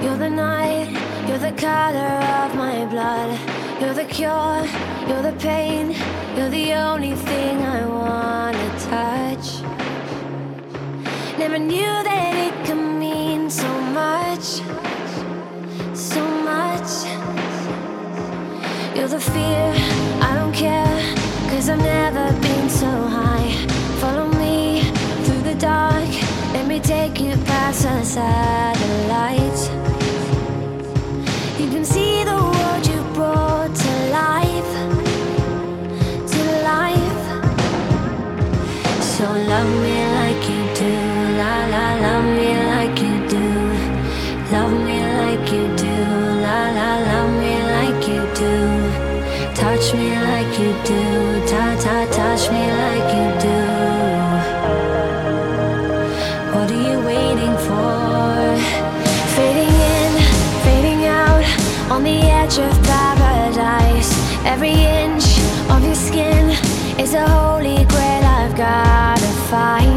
You're the night, you're the color of my blood. You're the cure, you're the pain. You're the only thing I wanna touch. Never knew that it could mean so much, so much. You're the fear, I don't care, 'cause I've never been so high. Follow me through the dark, let me take you past the satellites. You can see the world you brought to life, to life. So love me like you do, la la, love me like you do. Love me like you do, la la, love me like you do. Touch me like you do, ta ta, touch me like you do. What are you waiting for? Fading in, fading out, on the edge of paradise. Every inch of your skin is a holy grail I've gotta find.